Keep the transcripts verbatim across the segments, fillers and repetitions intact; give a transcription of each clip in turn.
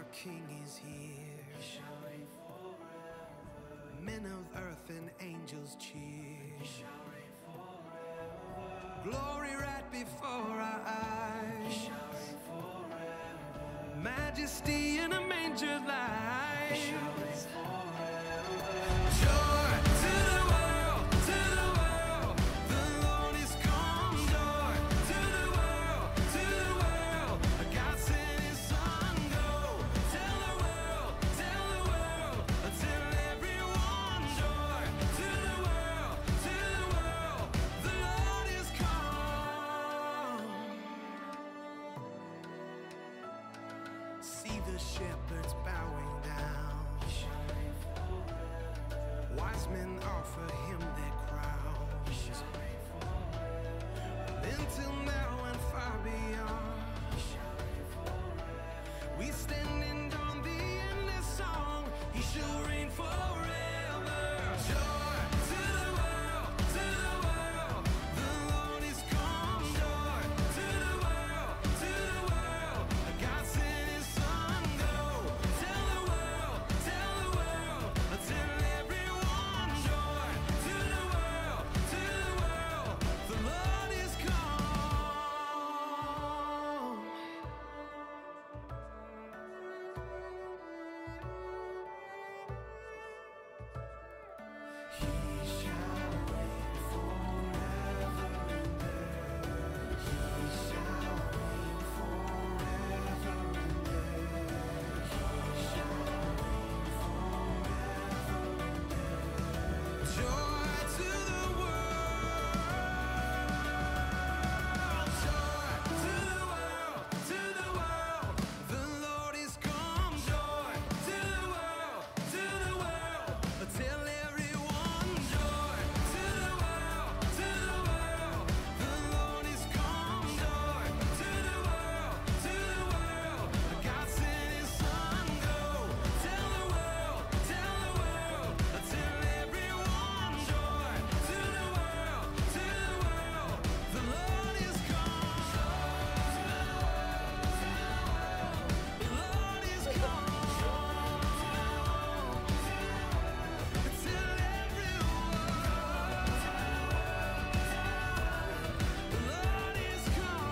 King is here. He shall reign forever. Men of earth and angels cheer. He shall reign forever. Glory right before our eyes. He shall reign forever. Majesty in a manger lies. He shall reign forever. Joy to the world, to the world. The Lord is come. Joy to the world, to the world. God sent His Son. Go tell the world, tell the world, tell everyone. Joy to the world, to the world. The Lord is come. See the shepherds bowing down. Wise men offer Him their crowns. Until now and far beyond, we standing on the endless song. He shall reign forever. Joy to the world, to the world. The Lord is come. Joy to the world, to the world. God sent His Son. Go tell the world, tell the world, tell everyone. Joy to the world, to the world. The Lord is come. He shall reign forever and ever. He shall reign forever and ever. He shall reign forever and ever. Joy to the world. Joy to the world, to the world. The Lord is come. Joy to the world, to the world. Tell everyone. Joy to the world, to the world. The Lord is come. Joy to the world, to the world. God sent His Son. Go tell the world, tell the world, tell everyone. Joy to the world, to the world. The Lord is come. The Lord is come. Tell everyone. The Lord is come.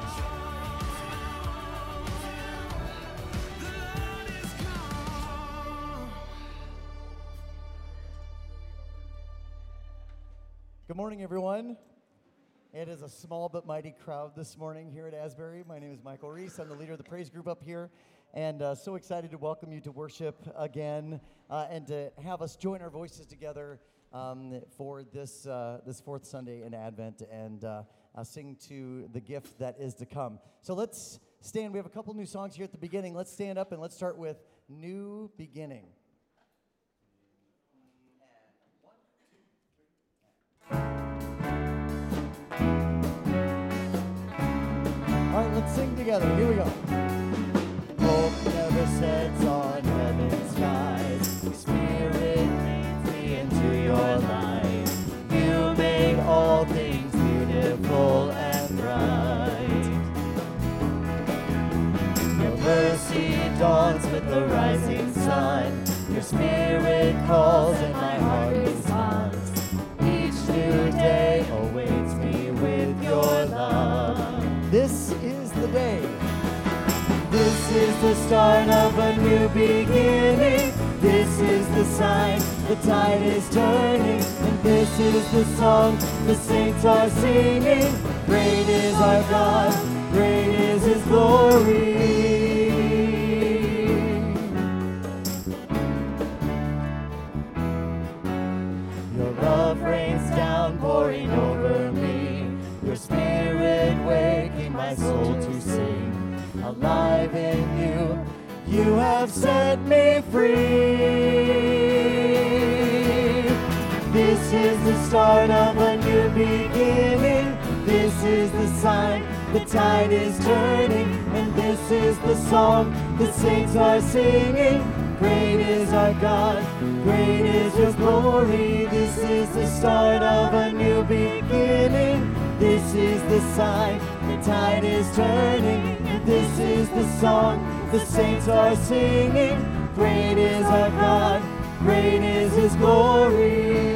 The Lord is come. Good morning, everyone. It is a small but mighty crowd this morning here at Asbury. My name is Michael Reese. I'm the leader of the praise group up here, and uh, so excited to welcome you to worship again uh, and to have us join our voices together um, for this uh, this fourth Sunday in Advent and uh, uh, sing to the gift that is to come. So let's stand. We have a couple new songs here at the beginning. Let's stand up and let's start with New Beginning. All right, let's sing together. Here we go. Hope never sets on heaven's skies. Spirit leads me into your light. You made all things beautiful and bright. Your mercy dawns with the rising sun. Your spirit calls and my heart responds. Each new day awaits me with your love. This is the day. This is the start of a new beginning. This is the sign the tide is turning. And this is the song the saints are singing. Great is our God, great is His glory. Your love rains down, pouring over me. Your spirit waking my soul to sing. Alive in you, you have set me free. This is the start of a new beginning. This is the sign the tide is turning. And this is the song the saints are singing. Great is our God, great is His glory. This is the start of a new beginning. This is the sign the tide is turning. This is the song the saints are singing. Great is our God, great is his glory.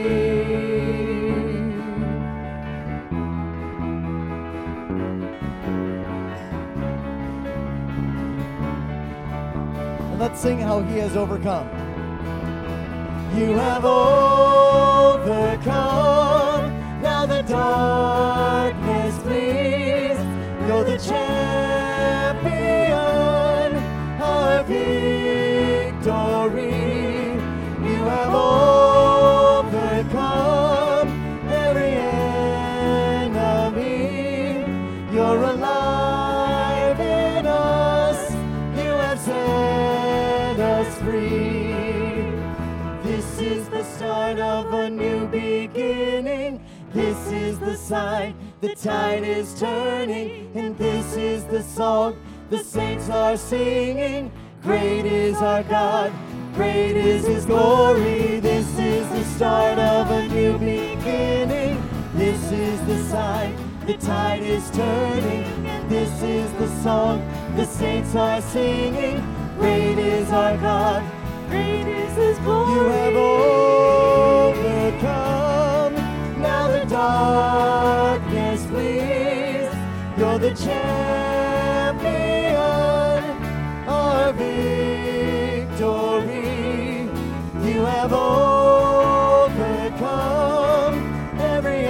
And let's sing how he has overcome. You have overcome, now the darkness flees. You're the champion, our victory. You have overcome every enemy. You're alive in us, you have set us free. This is the start of a new beginning. This is the sign the tide is turning. And this is the song the saints are singing. Great is our God, great is his glory. This is the start of a new beginning. This is the sign the tide is turning. And this is the song the saints are singing. Great is our God, great is his glory. You have overcome, now the darkness flees. You're the champion, our victory. You have overcome every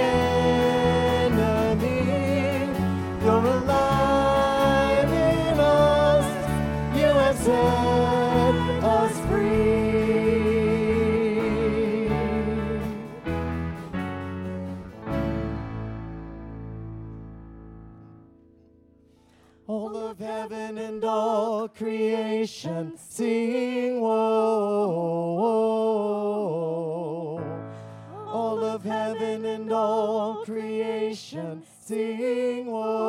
enemy. You're alive in us, you have set us free. All of heaven and all creation sing whoa. All of heaven and all creation sing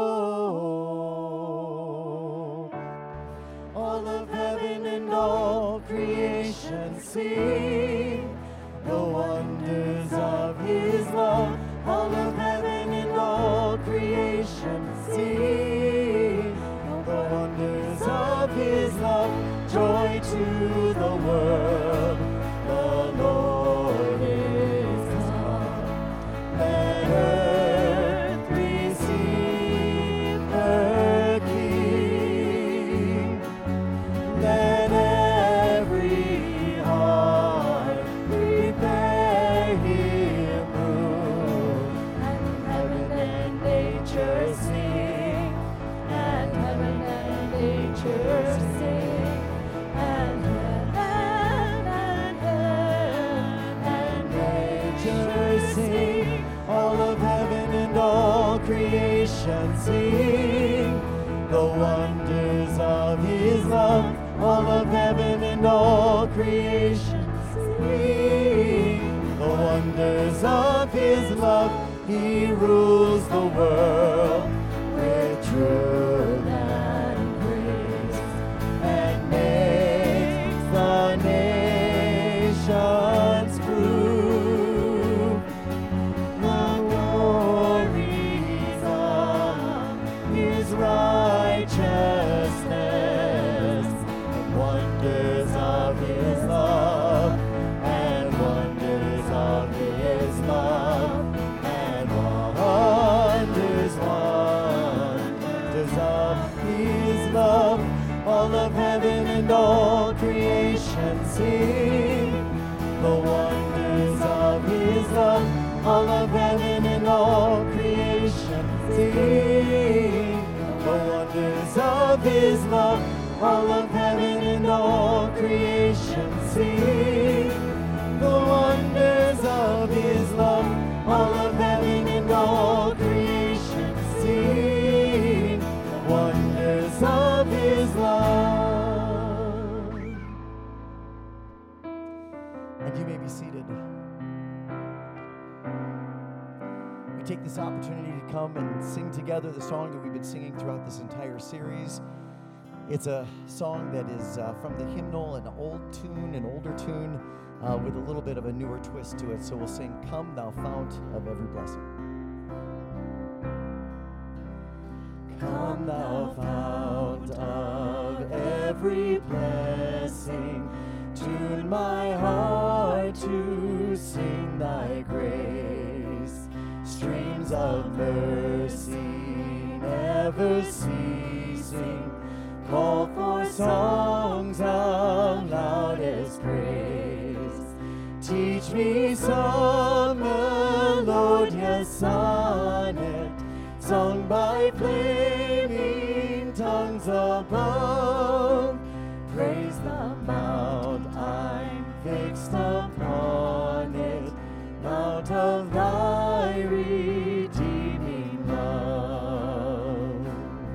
whoa. All of heaven and all creation sing the wonders of his love. All of heaven and all creation sing the wonders of his love. Joy to the world, the Lord is come. Let earth receive her King. Let every heart prepare him room. And heaven and nature sing, and heaven and nature sing, and heaven and heaven and nature sing. All of heaven and all creation sing the wonders of his love. All of heaven and all creation sing the wonders of his love. He rules the world with truth and grace, and makes the nations prove the glories of his righteousness, and wonders of his love, and wonders of his love, and wonders, wonders of his love. All of heaven and all creation sing the wonders of his love. All of heaven and all creation sing the wonders of his love. All of heaven and all creation sing the wonders of his love. All of heaven and all creation sing the wonders of his love. And you may be seated. We take this opportunity to come and sing together the song that we've been singing throughout this entire series. It's a song that is uh, from the hymnal, an old tune, an older tune, uh, with a little bit of a newer twist to it. So we'll sing, "Come, Thou Fount of Every Blessing." Come thou fount of every blessing, tune my heart to sing thy grace. Streams of mercy never ceasing, call for songs of loudest praise. Teach me some melodious sonnet, sung by flaming tongues above. Praise the mount I'm fixed upon it, mount of thy redeeming love.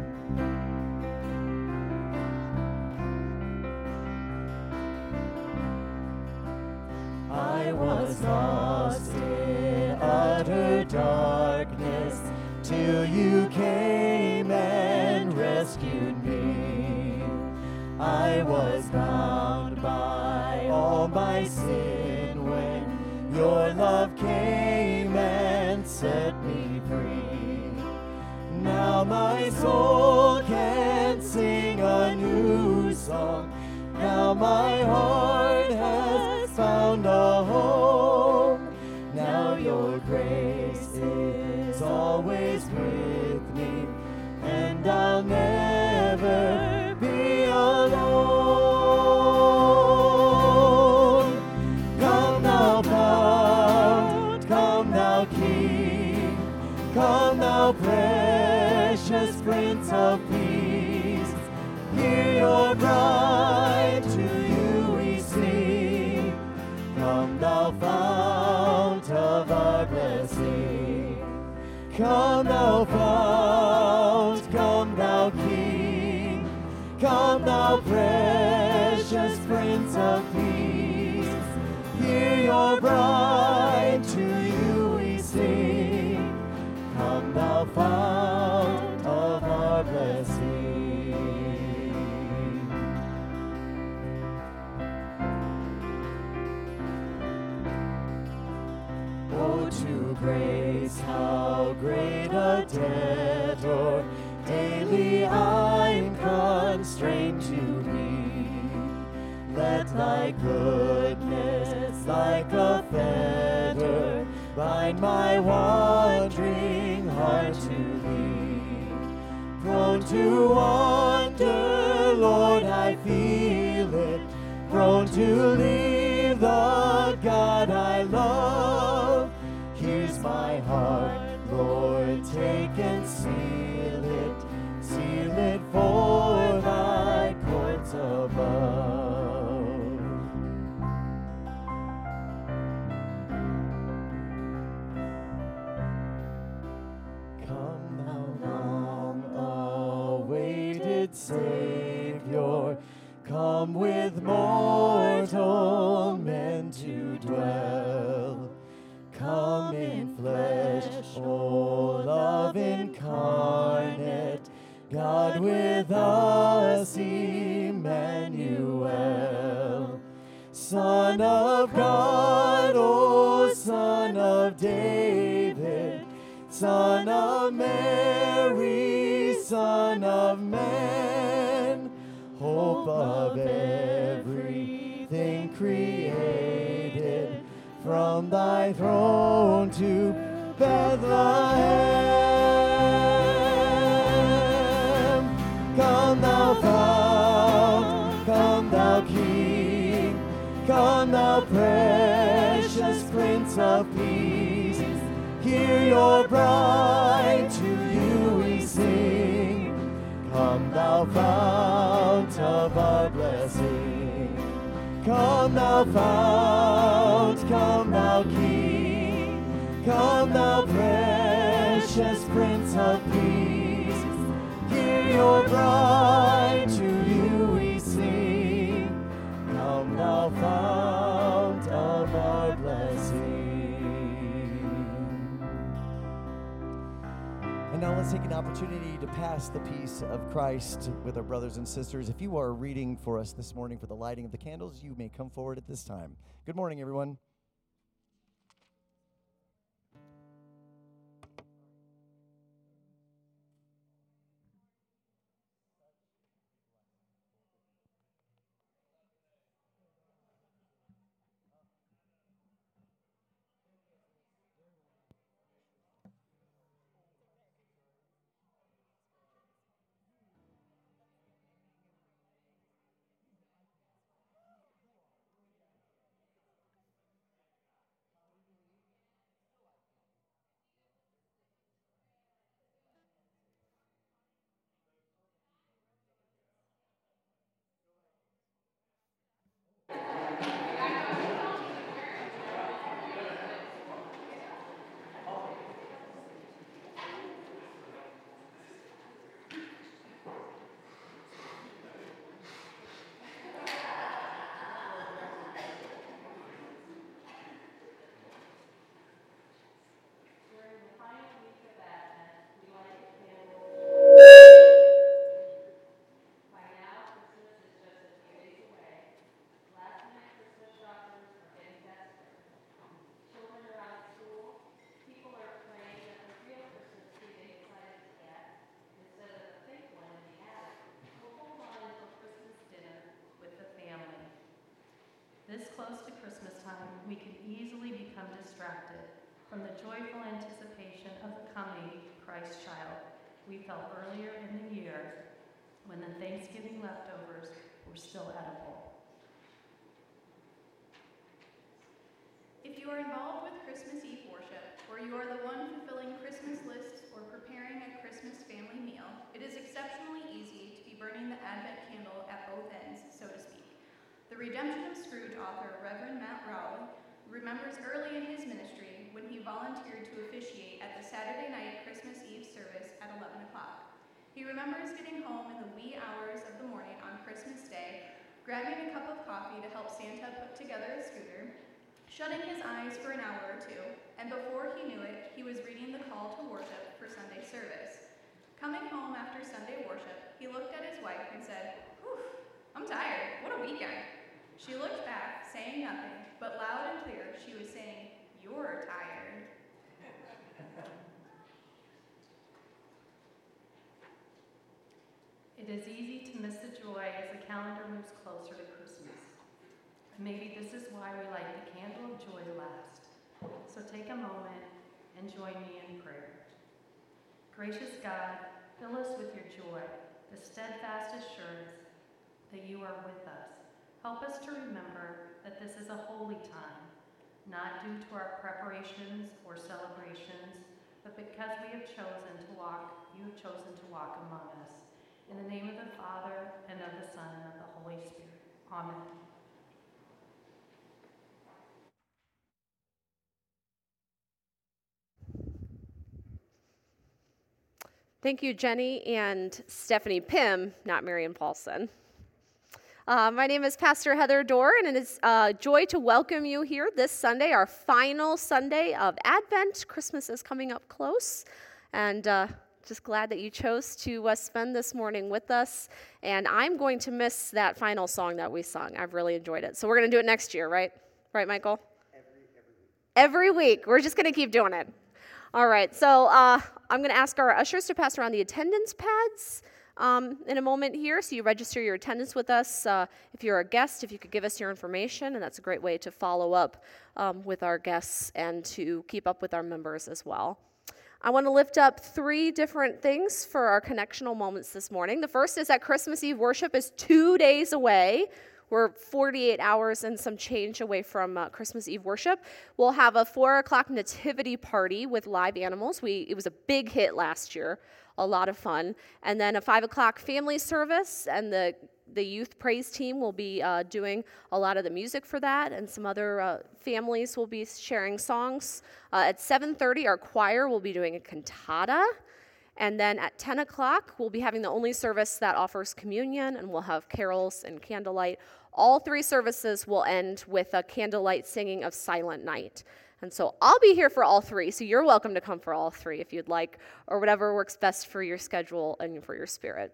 I was lost in utter darkness, till you came and rescued me. I was bound by all my sin when your love came and set me free. Now my soul can sing a new song. Now my heart has found a home. Now your grace is always with me, and I'll never be alone. Come thou fount, come thou King, come thou precious Prince of Peace. Hear your bride, to you we sing. Come thou fount of our blessing. Come thou fount, come thou King, come thou precious Prince of Peace. Hear your bride, to you we sing. Come thou fount of our blessing. Oh, to grace, how great a debtor daily I'm constrained to be. Let thy goodness, like a fetter, bind my wandering heart to thee. Prone to wander, Lord, I feel it, prone to leave the God I love. Here's my heart, Lord, take and seal it, seal it for thy courts above. Come thou long-awaited Savior, come with mortal men to dwell. Come in flesh, O love incarnate, God with us, Emmanuel. Son of God, O Son of David, Son of Mary, Son of man, hope of everything created, from thy throne to Bethlehem. Come thou fount, come thou King, come thou precious Prince of Peace. Hear your bride, to you we sing. Come thou fount of our blessing. Come thou fount, come thou King, come thou precious Prince of Peace. Hear your bride, to you we sing. Come thou fount of our blessing. And now let's take an opportunity to pass the peace of Christ with our brothers and sisters. If you are reading for us this morning for the lighting of the candles, you may come forward at this time. Good morning, everyone. close to Christmas time, we can easily become distracted from the joyful anticipation of the coming Christ child we felt earlier in the year when the Thanksgiving leftovers were still edible. If you are involved with Christmas Eve worship, or you are the one fulfilling Christmas lists or preparing a Christmas family meal, it is exceptionally easy to be burning the Advent candle at both ends, so to speak. The Redemption of Scrooge author, Reverend Matt Rowley, remembers early in his ministry when he volunteered to officiate at the Saturday night Christmas Eve service at eleven o'clock. He remembers getting home in the wee hours of the morning on Christmas Day, grabbing a cup of coffee to help Santa put together a scooter, shutting his eyes for an hour or two, and before he knew it, he was reading the call to worship for Sunday service. Coming home after Sunday worship, he looked at his wife and said, "Whew, I'm tired. What a weekend." She looked back, saying nothing, but loud and clear, she was saying, "You're tired." It is easy to miss the joy as the calendar moves closer to Christmas. Maybe this is why we light the candle of joy last. So take a moment and join me in prayer. Gracious God, fill us with your joy, the steadfast assurance that you are with us. Help us to remember that this is a holy time, not due to our preparations or celebrations, but because we have chosen to walk, you have chosen to walk among us. In the name of the Father, and of the Son, and of the Holy Spirit. Amen. Thank you, Jenny and Stephanie Pym, not Marion Paulson. Uh, my name is Pastor Heather Dorr, and it is a joy to welcome you here this Sunday, our final Sunday of Advent. Christmas is coming up close, and uh, just glad that you chose to uh, spend this morning with us. And I'm going to miss that final song that we sung. I've really enjoyed it. So we're going to do it next year, right? Right, Michael? Every, every week. Every week. We're just going to keep doing it. All right, so uh, I'm going to ask our ushers to pass around the attendance pads um, in a moment here, so you register your attendance with us. Uh, if you're a guest, if you could give us your information, and that's a great way to follow up um, with our guests and to keep up with our members as well. I want to lift up three different things for our connectional moments this morning. The first is that Christmas Eve worship is two days away. We're forty-eight hours and some change away from uh, Christmas Eve worship. We'll have a four o'clock nativity party with live animals. We It was a big hit last year, a lot of fun. And then a five o'clock family service, and the, the youth praise team will be uh, doing a lot of the music for that, and some other uh, families will be sharing songs. Uh, at seven thirty, our choir will be doing a cantata. And then at ten o'clock, we'll be having the only service that offers communion, and we'll have carols and candlelight. All three services will end with a candlelight singing of Silent Night. And so I'll be here for all three, so you're welcome to come for all three if you'd like, or whatever works best for your schedule and for your spirit.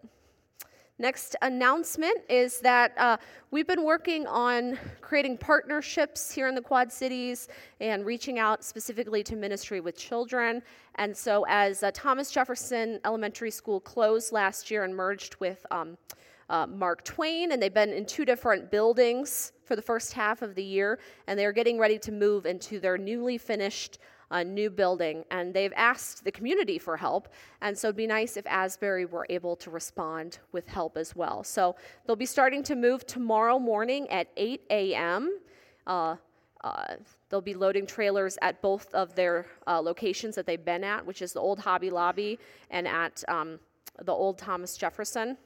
Next announcement is that uh, we've been working on creating partnerships here in the Quad Cities and reaching out specifically to ministry with children. And so as uh, Thomas Jefferson Elementary School closed last year and merged with um, uh, Mark Twain, and they've been in two different buildings for the first half of the year, and they're getting ready to move into their newly finished a new building, and they've asked the community for help, and so it'd be nice if Asbury were able to respond with help as well. So they'll be starting to move tomorrow morning at eight a.m. Uh, uh, they'll be loading trailers at both of their uh, locations that they've been at, which is the old Hobby Lobby and at um, the old Thomas Jefferson.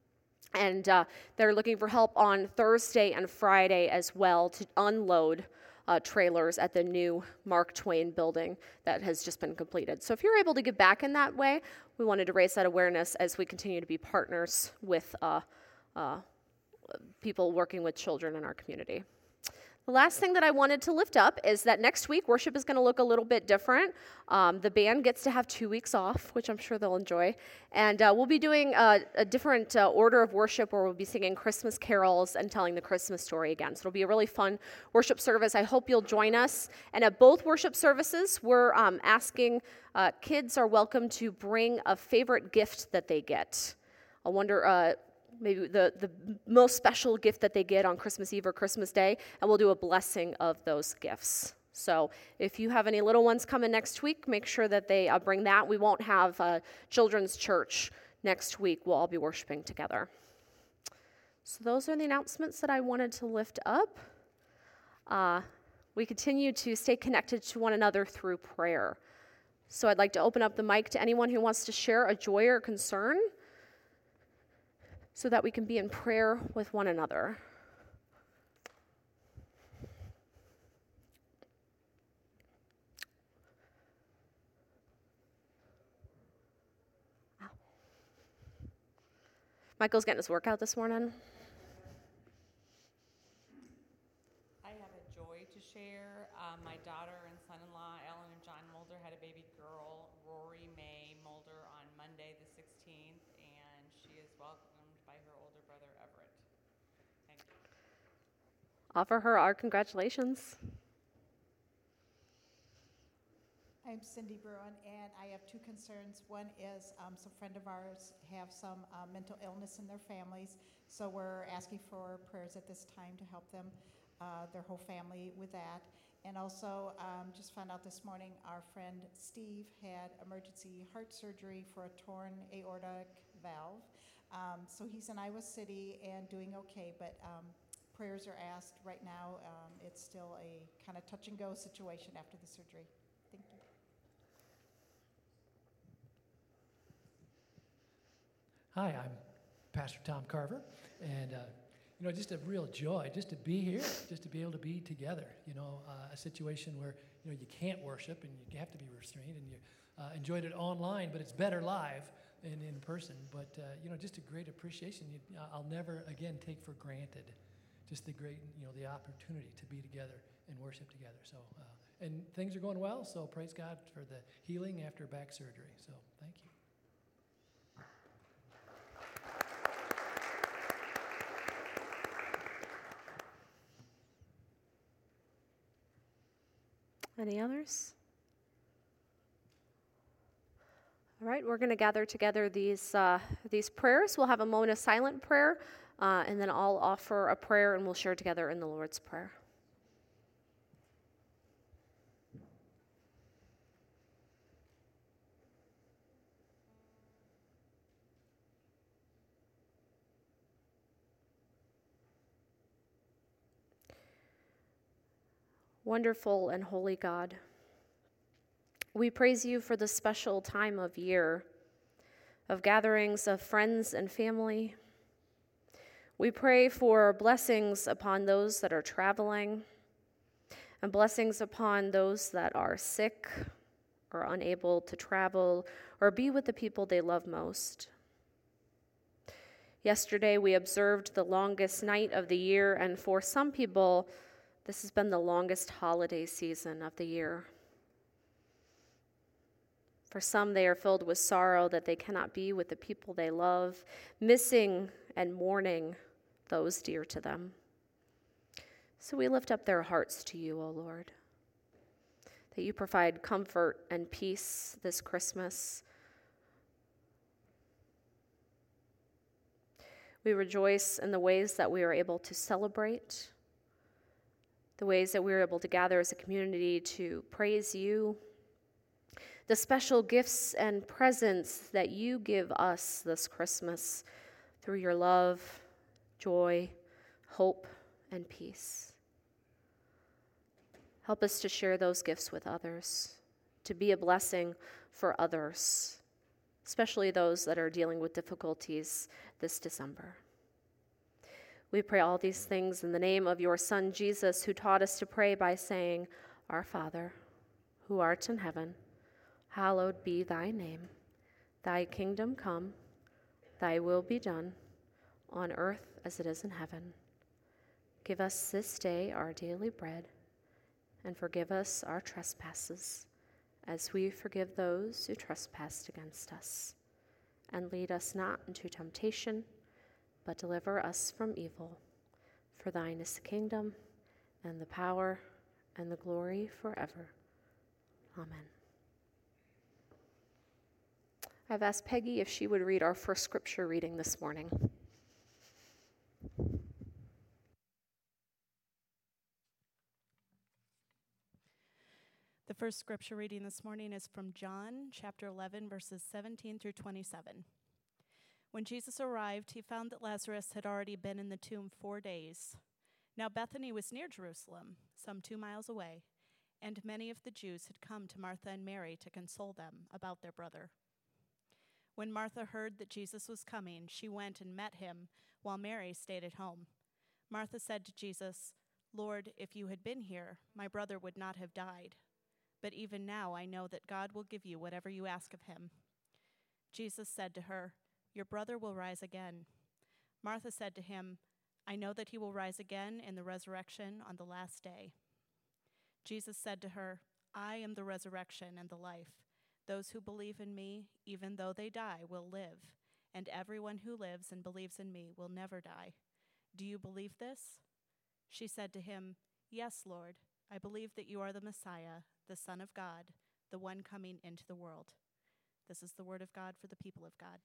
And uh, they're looking for help on Thursday and Friday as well to unload Uh, trailers at the new Mark Twain building that has just been completed. So if you're able to give back in that way, we wanted to raise that awareness as we continue to be partners with uh, uh, people working with children in our community. The last thing that I wanted to lift up is that next week worship is going to look a little bit different. Um, the band gets to have two weeks off, which I'm sure they'll enjoy. And uh, we'll be doing a, a different uh, order of worship where we'll be singing Christmas carols and telling the Christmas story again. So it'll be a really fun worship service. I hope you'll join us. And at both worship services, we're um, asking uh, kids are welcome to bring a favorite gift that they get. I wonder... Uh, maybe the, the most special gift that they get on Christmas Eve or Christmas Day, and we'll do a blessing of those gifts. So if you have any little ones coming next week, make sure that they uh, bring that. We won't have uh, children's church next week. We'll all be worshiping together. So those are the announcements that I wanted to lift up. Uh, we continue to stay connected to one another through prayer. So I'd like to open up the mic to anyone who wants to share a joy or concern so that we can be in prayer with one another. Michael's getting his workout this morning. I have a joy to share. Um, my daughter and son-in-law, Ellen and John Mulder, had a baby girl, Rory May Mulder, on Monday the sixteenth, and she is welcomed by her older brother, Everett. Thank you. Offer her our congratulations. I'm Cindy Bruin, and I have two concerns. One is um, some friend of ours have some uh, mental illness in their families, so we're asking for prayers at this time to help them, uh, their whole family, with that. And also, um, just found out this morning, our friend Steve had emergency heart surgery for a torn aortic valve. Um, so he's in Iowa City and doing okay, but um, prayers are asked right now. Um, it's still a kind of touch and go situation after the surgery. Thank you. Hi, I'm Pastor Tom Carver, and uh, you know, just a real joy just to be here, just to be able to be together. You know, uh, a situation where you know you can't worship and you have to be restrained, and you uh, enjoyed it online, but it's better live and in person. But uh, you know, just a great appreciation. You, I'll never again take for granted just the great, you know, the opportunity to be together and worship together. So, uh, and things are going well. So praise God for the healing after back surgery. So thank you. Any others? All right, we're going to gather together these uh, these prayers. We'll have a moment of silent prayer, uh, and then I'll offer a prayer, and we'll share together in the Lord's Prayer. Wonderful and holy God, we praise you for the special time of year, of gatherings of friends and family. We pray for blessings upon those that are traveling, and blessings upon those that are sick or unable to travel or be with the people they love most. Yesterday we observed the longest night of the year, and for some people, this has been the longest holiday season of the year. For some, they are filled with sorrow that they cannot be with the people they love, missing and mourning those dear to them. So we lift up their hearts to you, O Lord, that you provide comfort and peace this Christmas. We rejoice in the ways that we are able to celebrate, the ways that we're able to gather as a community to praise you, the special gifts and presents that you give us this Christmas through your love, joy, hope, and peace. Help us to share those gifts with others, to be a blessing for others, especially those that are dealing with difficulties this December. We pray all these things in the name of your Son, Jesus, who taught us to pray by saying, Our Father, who art in heaven, hallowed be thy name. Thy kingdom come, thy will be done, on earth as it is in heaven. Give us this day our daily bread, and forgive us our trespasses, as we forgive those who trespass against us. And lead us not into temptation, but deliver us from evil. For thine is the kingdom, and the power, and the glory forever. Amen. I've asked Peggy if she would read our first scripture reading this morning. first scripture reading this morning is from John chapter eleven, verses seventeen through twenty-seven. When Jesus arrived, he found that Lazarus had already been in the tomb four days. Now Bethany was near Jerusalem, some two miles away, and many of the Jews had come to Martha and Mary to console them about their brother. When Martha heard that Jesus was coming, she went and met him, while Mary stayed at home. Martha said to Jesus, "Lord, if you had been here, my brother would not have died. But even now I know that God will give you whatever you ask of him." Jesus said to her, "Your brother will rise again." Martha said to him, "I know that he will rise again in the resurrection on the last day." Jesus said to her, "I am the resurrection and the life. Those who believe in me, even though they die, will live, and everyone who lives and believes in me will never die. Do you believe this?" She said to him, "Yes, Lord, I believe that you are the Messiah, the Son of God, the one coming into the world." This is the word of God for the people of God.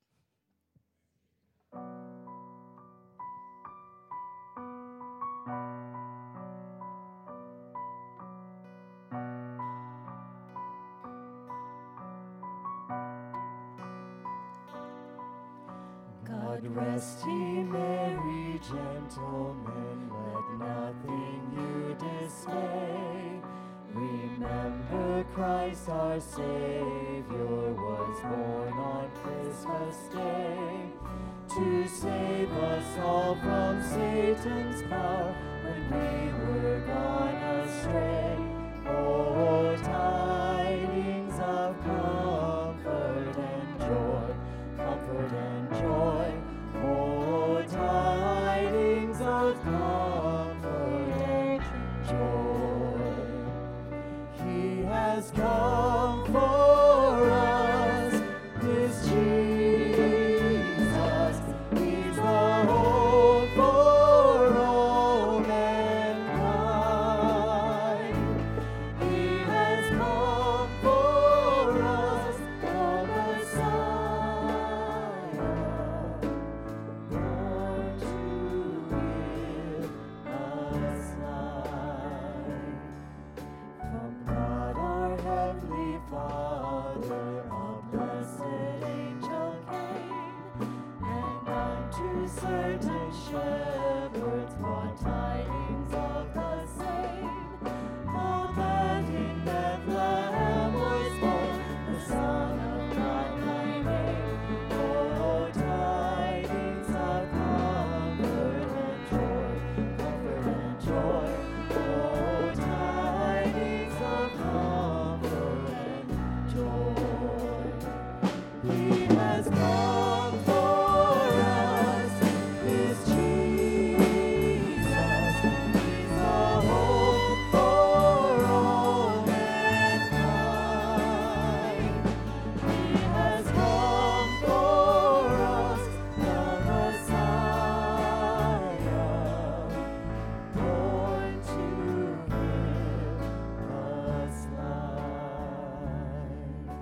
God rest ye merry gentlemen, let nothing you dismay. Remember Christ our Savior was born on Christmas Day, to save us all from Satan's power when we were gone astray. Oh, tidings of comfort and joy, comfort and joy. Oh, tidings of comfort and joy. He has come for us, this Jesus. He's the hope for all mankind. He has come for us, the Messiah, born to give us life. From God our Heavenly Father, a blessed angel came, and unto certain shepherds brought tidings of the same. How that in Bethlehem was born the Son of God by name. Oh, tidings of comfort and joy, comfort and joy. Oh, tidings of comfort and joy. He has come for us, this Jesus. He's the hope for all mankind. He has come for us, the Messiah, born to give us life.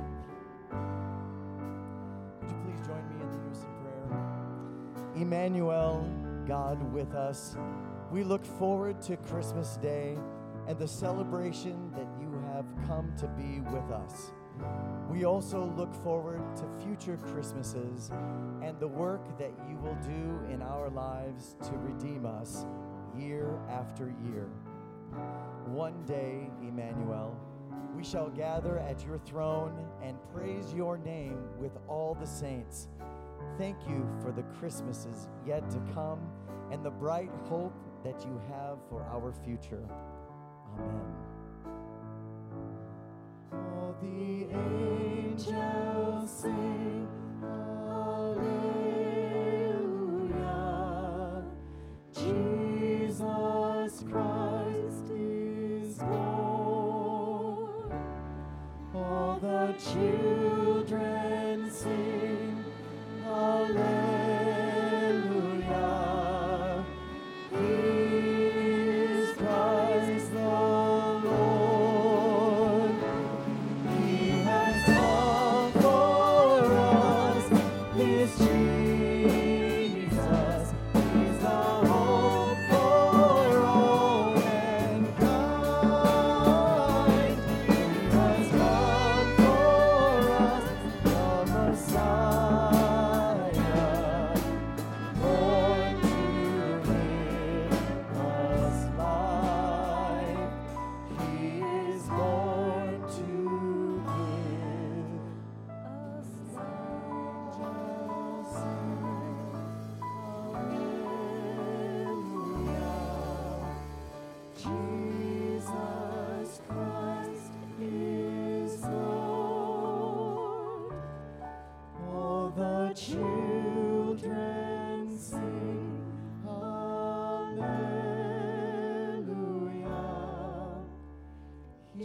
Would you please join me in the unison prayer? Emmanuel, God with us, we look forward to Christmas Day and the celebration that you have come to be with us. We also look forward to future Christmases and the work that you will do in our lives to redeem us year after year. One day, Emmanuel, we shall gather at your throne and praise your name with all the saints. Thank you for the Christmases yet to come and the bright hope that you have for our future. Amen. All the angels sing, Hallelujah. Jesus Christ is born. All the children sing, Hallelujah. He is Christ the Lord. He has come for us, this Jesus. He's the hope for all mankind. He has the children sing, Hallelujah. He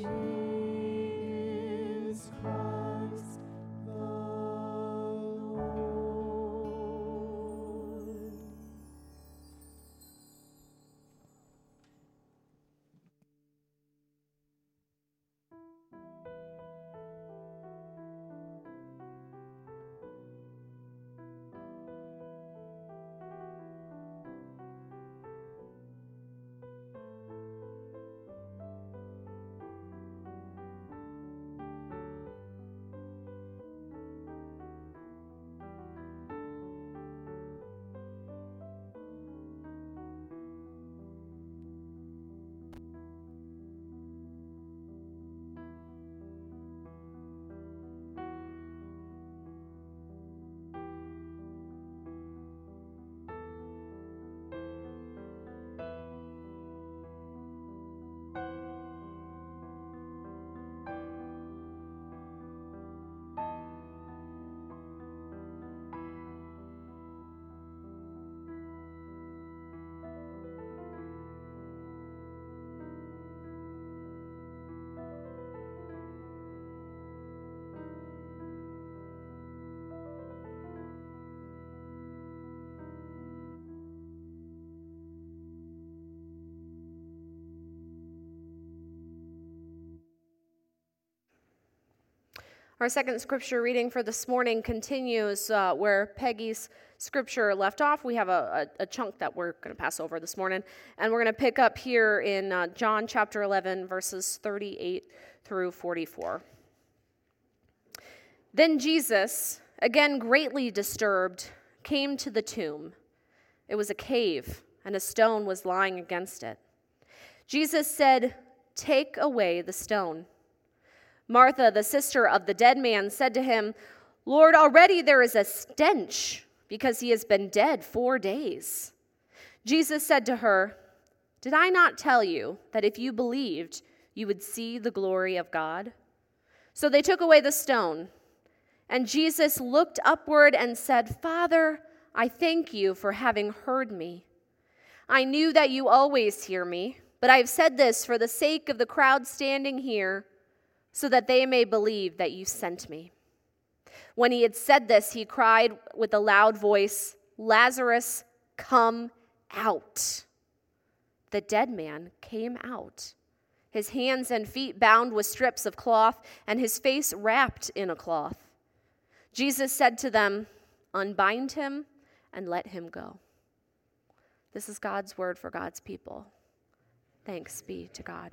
is Christ the Lord. Our second scripture reading for this morning continues uh, where Peggy's scripture left off. We have a, a, a chunk that we're going to pass over this morning, and we're going to pick up here in uh, John chapter eleven, verses thirty-eight through forty-four. Then Jesus, again greatly disturbed, came to the tomb. It was a cave, and a stone was lying against it. Jesus said, "Take away the stone." Martha, the sister of the dead man, said to him, "Lord, already there is a stench, because he has been dead four days." Jesus said to her, "Did I not tell you that if you believed, you would see the glory of God?" So they took away the stone. And Jesus looked upward and said, "Father, I thank you for having heard me. I knew that you always hear me, but I have said this for the sake of the crowd standing here, so that they may believe that you sent me." When he had said this, he cried with a loud voice, "Lazarus, come out." The dead man came out, his hands and feet bound with strips of cloth, and his face wrapped in a cloth. Jesus said to them, "Unbind him and let him go." This is God's word for God's people. Thanks be to God.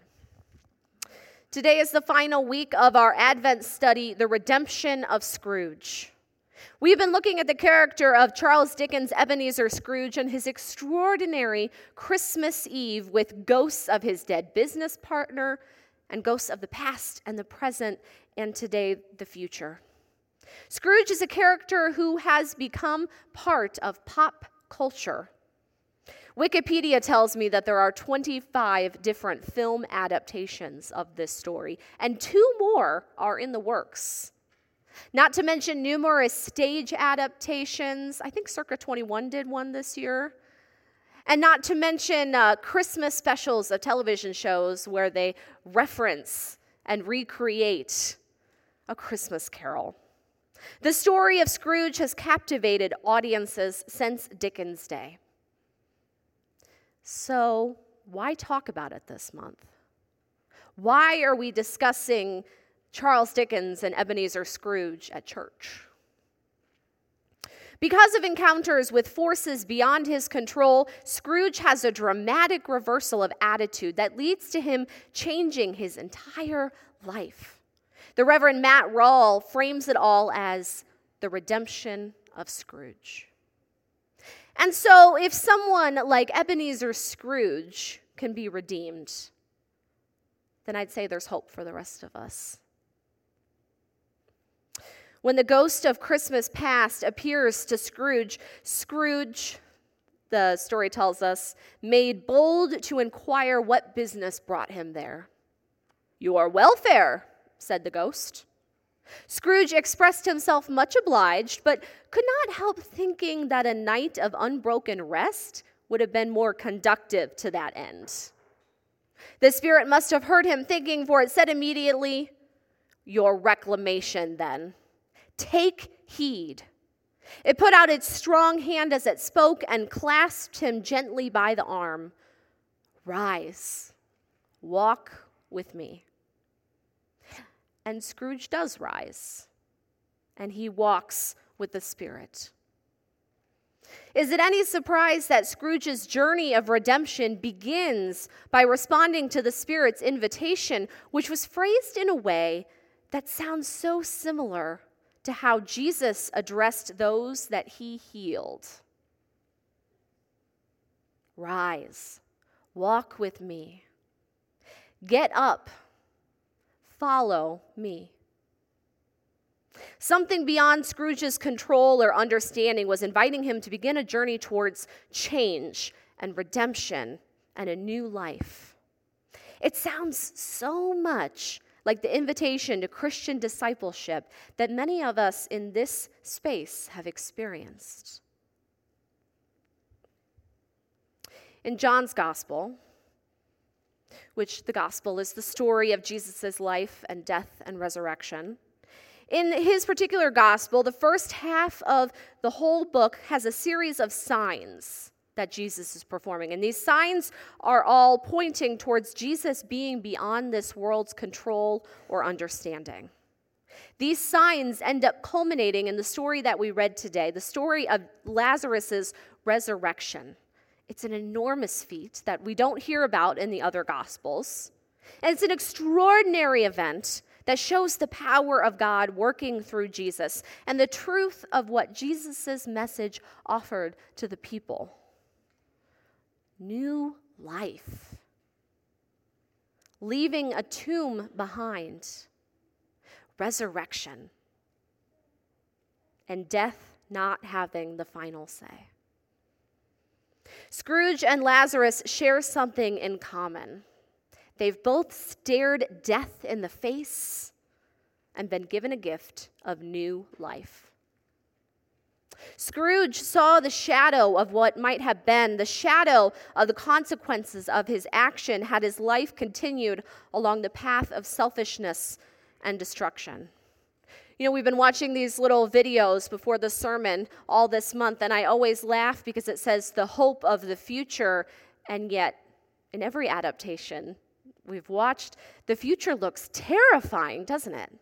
Today is the final week of our Advent study, The Redemption of Scrooge. We've been looking at the character of Charles Dickens' Ebenezer Scrooge and his extraordinary Christmas Eve with ghosts of his dead business partner and ghosts of the past and the present and today the future. Scrooge is a character who has become part of pop culture. Wikipedia tells me that there are twenty-five different film adaptations of this story, and two more are in the works. Not to mention numerous stage adaptations. I think Circa twenty-one did one this year. And not to mention uh, Christmas specials of television shows where they reference and recreate A Christmas Carol. The story of Scrooge has captivated audiences since Dickens' day. So, why talk about it this month? Why are we discussing Charles Dickens and Ebenezer Scrooge at church? Because of encounters with forces beyond his control, Scrooge has a dramatic reversal of attitude that leads to him changing his entire life. The Reverend Matt Rawle frames it all as the redemption of Scrooge. And so, if someone like Ebenezer Scrooge can be redeemed, then I'd say there's hope for the rest of us. When the ghost of Christmas past appears to Scrooge, Scrooge, the story tells us, made bold to inquire what business brought him there. "Your welfare," said the ghost. Scrooge expressed himself much obliged, but could not help thinking that a night of unbroken rest would have been more conducive to that end. The Spirit must have heard him thinking, for it said immediately, "Your reclamation, then. Take heed." It put out its strong hand as it spoke and clasped him gently by the arm. "Rise, walk with me." And Scrooge does rise, and he walks with the Spirit. Is it any surprise that Scrooge's journey of redemption begins by responding to the Spirit's invitation, which was phrased in a way that sounds so similar to how Jesus addressed those that he healed? Rise, walk with me. Get up, follow me. Something beyond Scrooge's control or understanding was inviting him to begin a journey towards change and redemption and a new life. It sounds so much like the invitation to Christian discipleship that many of us in this space have experienced. In John's Gospel, which the Gospel is the story of Jesus' life and death and resurrection, in his particular Gospel, the first half of the whole book has a series of signs that Jesus is performing. And these signs are all pointing towards Jesus being beyond this world's control or understanding. These signs end up culminating in the story that we read today, the story of Lazarus' resurrection. It's an enormous feat that we don't hear about in the other Gospels. And it's an extraordinary event that shows the power of God working through Jesus and the truth of what Jesus' message offered to the people. New life. Leaving a tomb behind. Resurrection. And death not having the final say. Scrooge and Lazarus share something in common. They've both stared death in the face and been given a gift of new life. Scrooge saw the shadow of what might have been, the shadow of the consequences of his action had his life continued along the path of selfishness and destruction. You know, we've been watching these little videos before the sermon all this month, and I always laugh because it says the hope of the future, and yet in every adaptation we've watched, the future looks terrifying, doesn't it?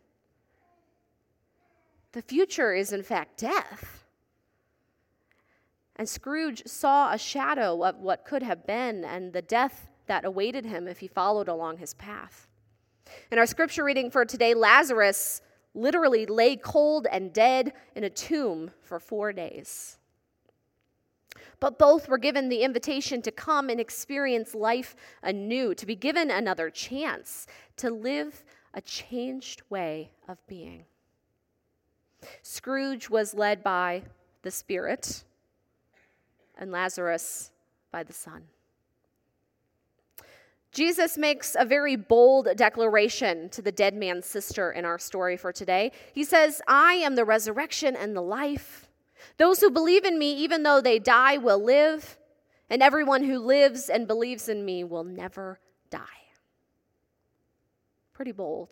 The future is, in fact, death. And Scrooge saw a shadow of what could have been and the death that awaited him if he followed along his path. In our scripture reading for today, Lazarus literally lay cold and dead in a tomb for four days. But both were given the invitation to come and experience life anew, to be given another chance, to live a changed way of being. Scrooge was led by the Spirit, and Lazarus by the Son. Jesus makes a very bold declaration to the dead man's sister in our story for today. He says, "I am the resurrection and the life. Those who believe in me, even though they die, will live, and everyone who lives and believes in me will never die." Pretty bold.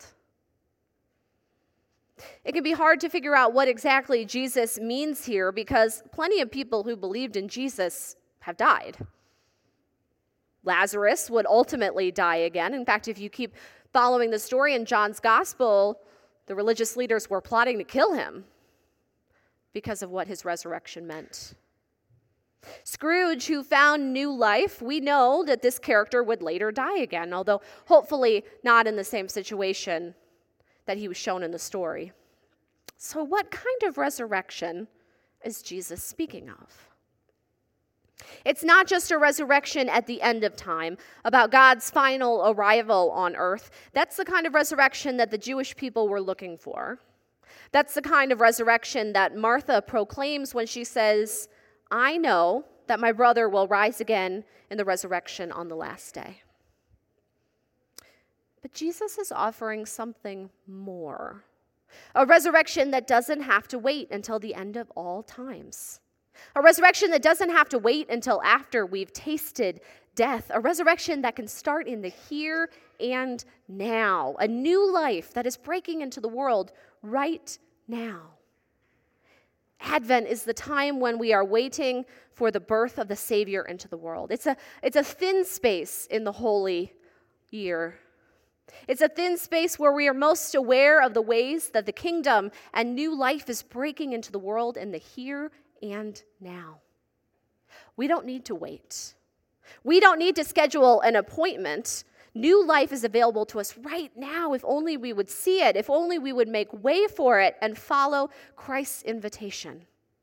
It can be hard to figure out what exactly Jesus means here because plenty of people who believed in Jesus have died. Lazarus would ultimately die again. In fact, if you keep following the story in John's Gospel, the religious leaders were plotting to kill him because of what his resurrection meant. Scrooge, who found new life, we know that this character would later die again, although hopefully not in the same situation that he was shown in the story. So what kind of resurrection is Jesus speaking of? It's not just a resurrection at the end of time, about God's final arrival on earth. That's the kind of resurrection that the Jewish people were looking for. That's the kind of resurrection that Martha proclaims when she says, "I know that my brother will rise again in the resurrection on the last day." But Jesus is offering something more A resurrection that doesn't have to wait until the end of all times. A resurrection that doesn't have to wait until after we've tasted death. A resurrection that can start in the here and now. A new life that is breaking into the world right now. Advent is the time when we are waiting for the birth of the Savior into the world. It's a, it's a thin space in the holy year. It's a thin space where we are most aware of the ways that the kingdom and new life is breaking into the world in the here and now. We don't need to wait. We don't need to schedule an appointment. New life is available to us right now if only we would see it, if only we would make way for it and follow Christ's invitation.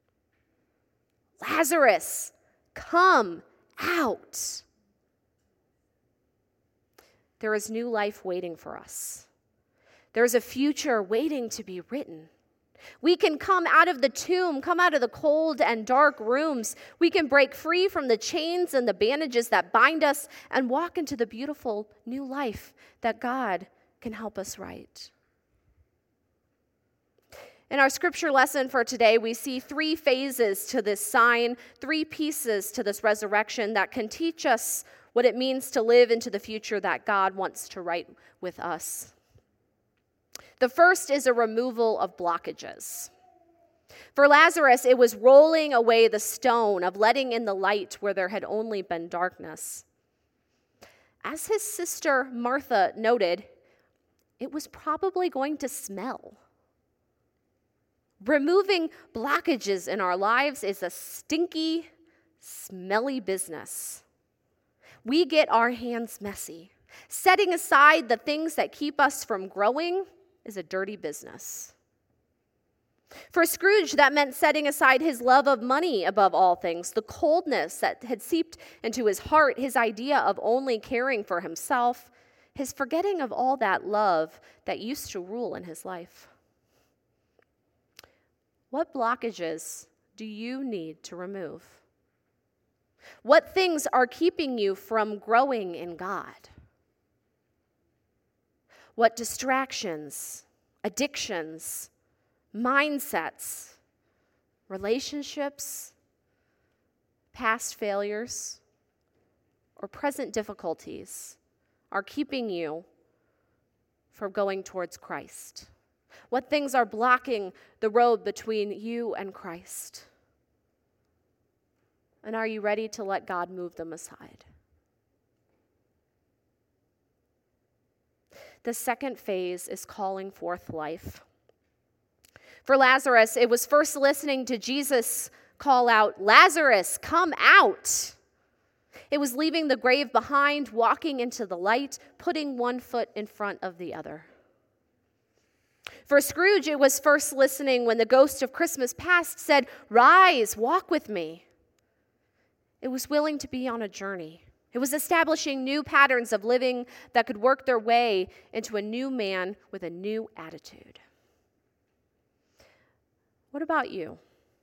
Lazarus, come out. There is new life waiting for us. There is a future waiting to be written. We can come out of the tomb, come out of the cold and dark rooms. We can break free from the chains and the bandages that bind us and walk into the beautiful new life that God can help us write. In our scripture lesson for today, we see three phases to this sign, three pieces to this resurrection that can teach us what it means to live into the future that God wants to write with us. The first is a removal of blockages. For Lazarus, it was rolling away the stone of letting in the light where there had only been darkness. As his sister Martha noted, it was probably going to smell. Removing blockages in our lives is a stinky, smelly business. We get our hands messy. Setting aside the things that keep us from growing is a dirty business. For Scrooge, that meant setting aside his love of money above all things, the coldness that had seeped into his heart, his idea of only caring for himself, his forgetting of all that love that used to rule in his life. What blockages do you need to remove? What things are keeping you from growing in God? What distractions, addictions, mindsets, relationships, past failures, or present difficulties are keeping you from going towards Christ? What things are blocking the road between you and Christ? And are you ready to let God move them aside? The second phase is calling forth life. For Lazarus, it was first listening to Jesus call out, "Lazarus, come out." It was leaving the grave behind, walking into the light, putting one foot in front of the other. For Scrooge, it was first listening when the ghost of Christmas past said, "Rise, walk with me." It was willing to be on a journey. It was establishing new patterns of living that could work their way into a new man with a new attitude. What about you?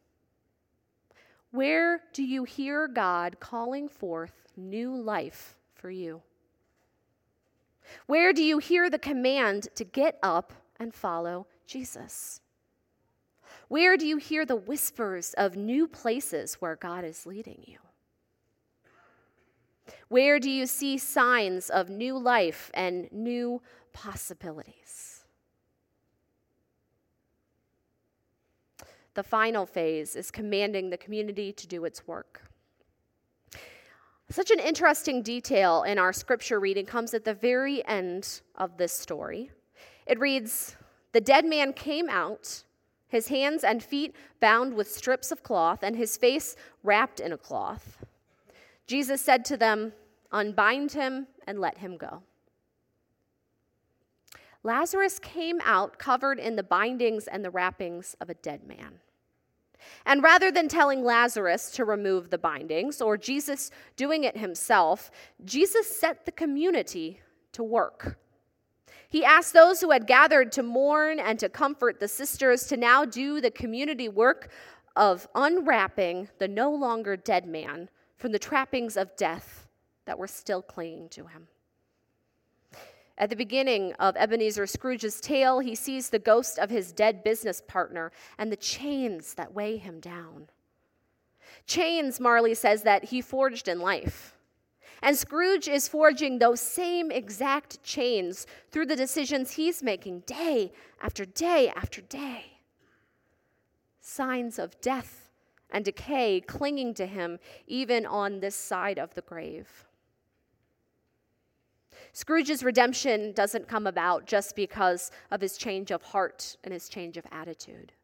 Where do you hear God calling forth new life for you? Where do you hear the command to get up and follow Jesus? Where do you hear the whispers of new places where God is leading you? Where do you see signs of new life and new possibilities? The final phase is commanding the community to do its work. Such an interesting detail in our scripture reading comes at the very end of this story. It reads, "The dead man came out, his hands and feet bound with strips of cloth, and his face wrapped in a cloth. Jesus said to them, 'Unbind him and let him go.'" Lazarus came out covered in the bindings and the wrappings of a dead man. And rather than telling Lazarus to remove the bindings, or Jesus doing it himself, Jesus set the community to work. He asked those who had gathered to mourn and to comfort the sisters to now do the community work of unwrapping the no longer dead man from the trappings of death that were still clinging to him. At the beginning of Ebenezer Scrooge's tale, he sees the ghost of his dead business partner and the chains that weigh him down. Chains, Marley says, that he forged in life. And Scrooge is forging those same exact chains through the decisions he's making day after day after day. Signs of death and decay clinging to him even on this side of the grave. Scrooge's redemption doesn't come about just because of his change of heart and his change of attitude.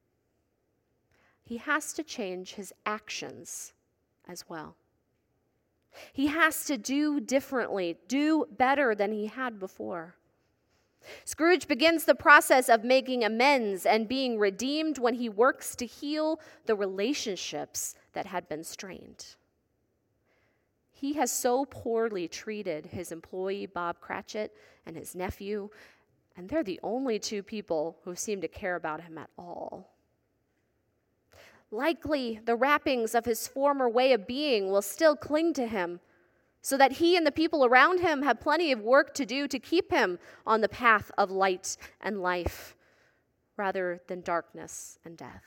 He has to change his actions as well. He has to do differently, do better than he had before. Scrooge begins the process of making amends and being redeemed when he works to heal the relationships that had been strained. He has so poorly treated his employee, Bob Cratchit, and his nephew, and they're the only two people who seem to care about him at all. Likely, the wrappings of his former way of being will still cling to him, so that he and the people around him have plenty of work to do to keep him on the path of light and life, rather than darkness and death.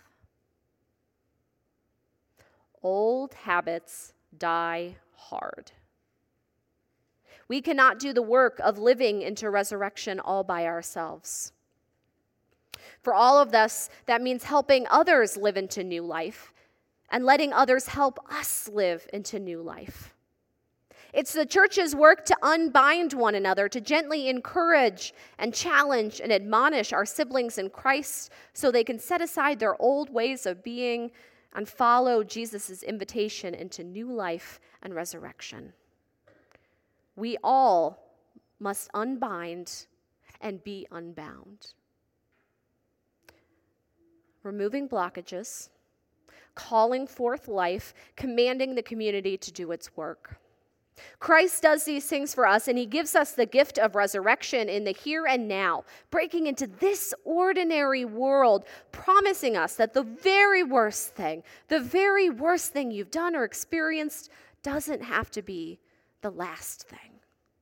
Old habits die hard. We cannot do the work of living into resurrection all by ourselves. For all of us, that means helping others live into new life and letting others help us live into new life. It's the church's work to unbind one another, to gently encourage and challenge and admonish our siblings in Christ so they can set aside their old ways of being and follow Jesus' invitation into new life and resurrection. We all must unbind and be unbound. Removing blockages, calling forth life, commanding the community to do its work. Christ does these things for us, and he gives us the gift of resurrection in the here and now, breaking into this ordinary world, promising us that the very worst thing, the very worst thing you've done or experienced doesn't have to be the last thing.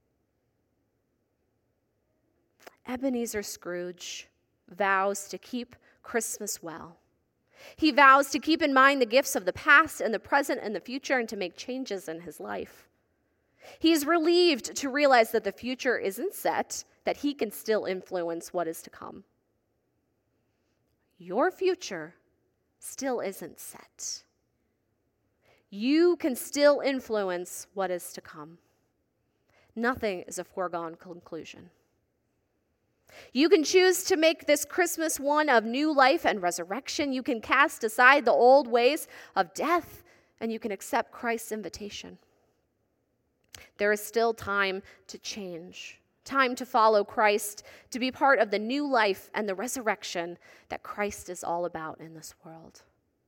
Ebenezer Scrooge vows to keep Christmas well. He vows to keep in mind the gifts of the past and the present and the future and to make changes in his life. He is relieved to realize that the future isn't set, that he can still influence what is to come. Your future still isn't set. You can still influence what is to come. Nothing is a foregone conclusion. You can choose to make this Christmas one of new life and resurrection. You can cast aside the old ways of death, and you can accept Christ's invitation. There is still time to change, time to follow Christ, to be part of the new life and the resurrection that Christ is all about in this world.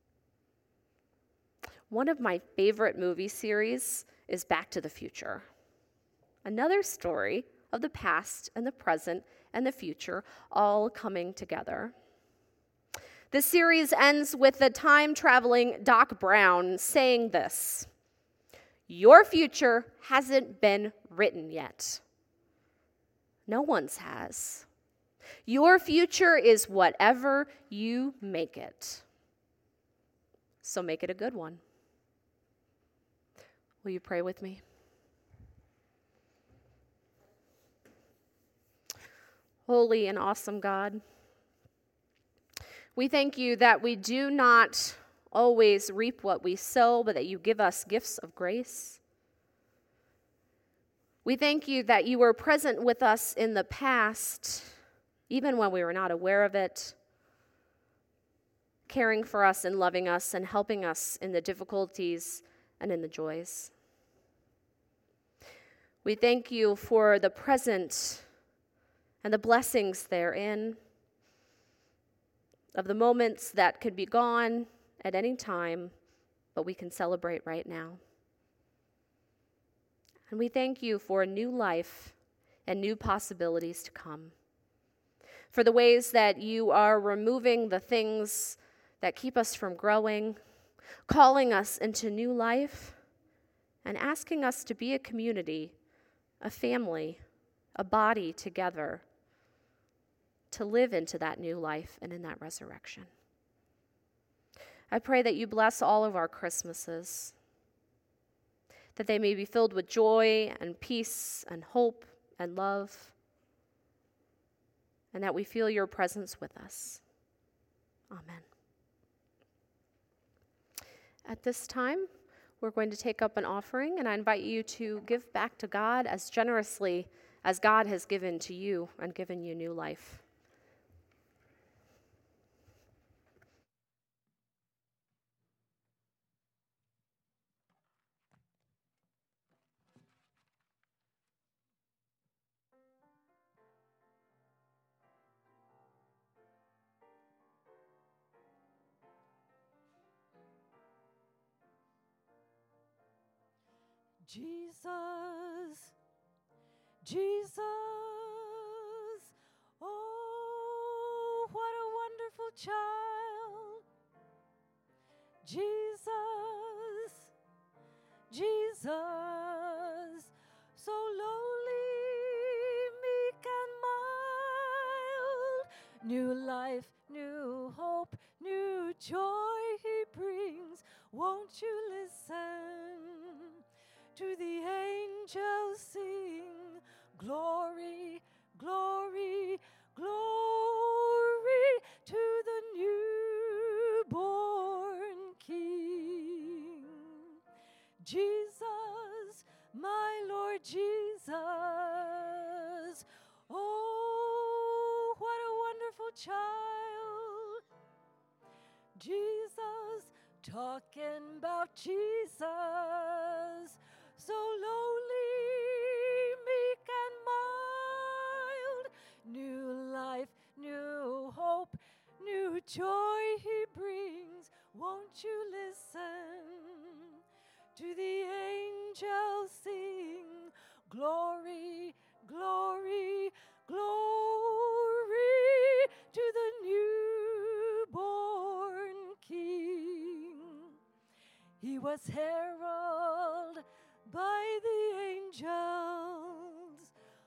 One of my favorite movie series is Back to the Future. Another story of the past and the present and the future all coming together. The series ends with the time-traveling Doc Brown saying this: "Your future hasn't been written yet. No one's has. Your future is whatever you make it. So make it a good one." Will you pray with me? Holy and awesome God, we thank you that we do not always reap what we sow, but that you give us gifts of grace. We thank you that you were present with us in the past, even when we were not aware of it, caring for us and loving us and helping us in the difficulties and in the joys. We thank you for the present and the blessings therein, of the moments that could be gone at any time, but we can celebrate right now. And we thank you for a new life and new possibilities to come, for the ways that you are removing the things that keep us from growing, calling us into new life, and asking us to be a community, a family, a body together to live into that new life and in that resurrection. I pray that you bless all of our Christmases, that they may be filled with joy and peace and hope and love, and that we feel your presence with us. Amen. At this time, we're going to take up an offering, and I invite you to give back to God as generously as God has given to you and given you new life. Jesus, Jesus, oh, what a wonderful child. Jesus, Jesus, so lowly, meek and mild. New life, new hope, new joy he brings. Won't you listen to the angels sing? Glory, glory, glory to the newborn King. Jesus, my Lord Jesus, oh, what a wonderful child. Jesus, talking about Jesus, so lowly, meek and mild. New life, new hope, new joy he brings. Won't you listen to the angels sing? Glory, glory, glory to the newborn King. He was heralded by the angels,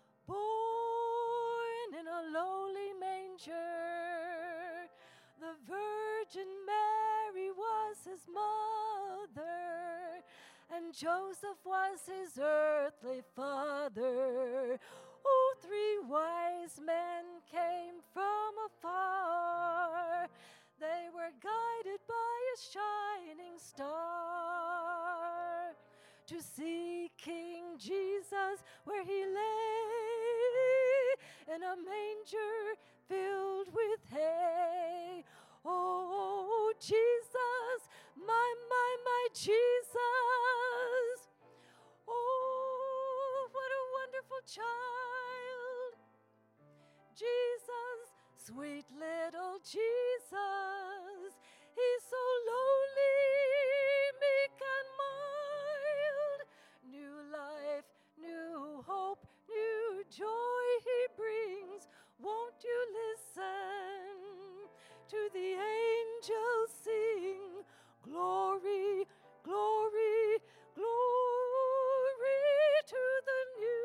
born in a lowly manger. The Virgin Mary was his mother, and Joseph was his earthly father. Oh, three wise men came from afar. They were guided by a shining star to see King Jesus where he lay in a manger filled with hay. Oh, Jesus, my, my, my Jesus. Oh, what a wonderful child. Jesus, sweet little Jesus. He's so lowly, meek and mild. New life, new hope, new joy he brings. Won't you listen to the angels sing? Glory, glory, glory to the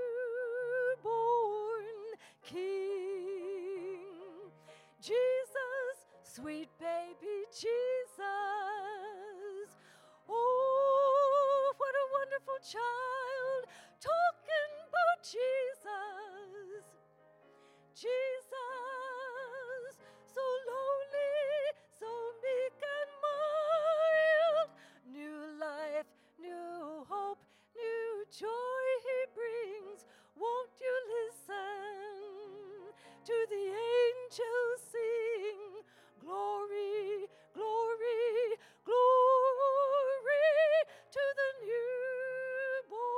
newborn King. Jesus, sweet baby Jesus. Oh, what a wonderful child, talking about Jesus. Jesus, so lowly, so meek and mild. New life, new hope, new joy he brings. Won't you listen to the angels sing? Glory, glory, glory to the newborn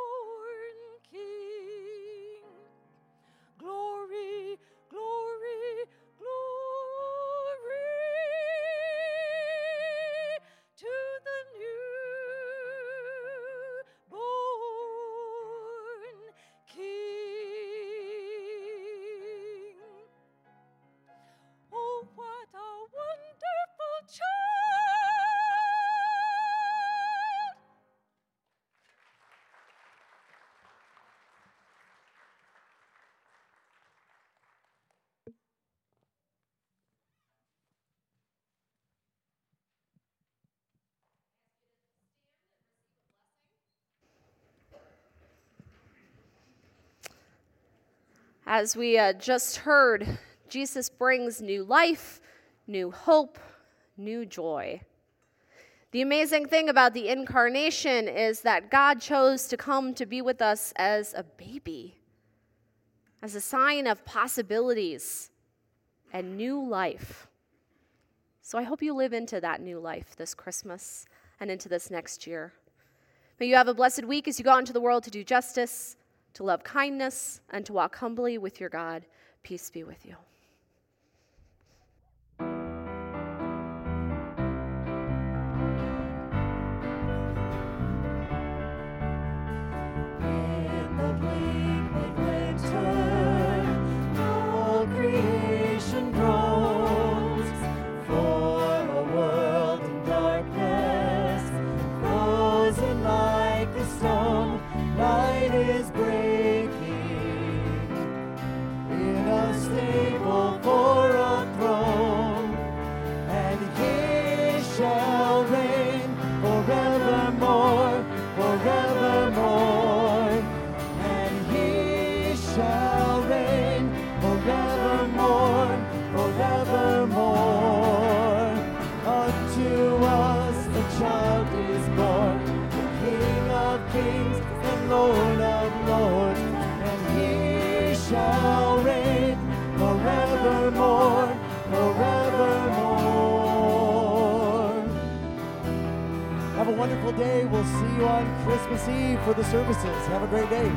As we uh, just heard, Jesus brings new life, new hope, new joy. The amazing thing about the incarnation is that God chose to come to be with us as a baby, as a sign of possibilities and new life. So I hope you live into that new life this Christmas and into this next year. May you have a blessed week as you go out into the world to do justice, to love kindness, and to walk humbly with your God. Peace be with you. In the bleak midwinter, all creation groans for a world in darkness, frozen like a stone. Night is breaking in a stable for a throne, and He shall reign forevermore, forevermore, and He shall reign forevermore, forevermore. Unto us a child is born, the King of kings and Lord of lords, and He shall reign forevermore, forevermore. Have a wonderful day. We'll see you on Christmas Eve for the services. Have a great day.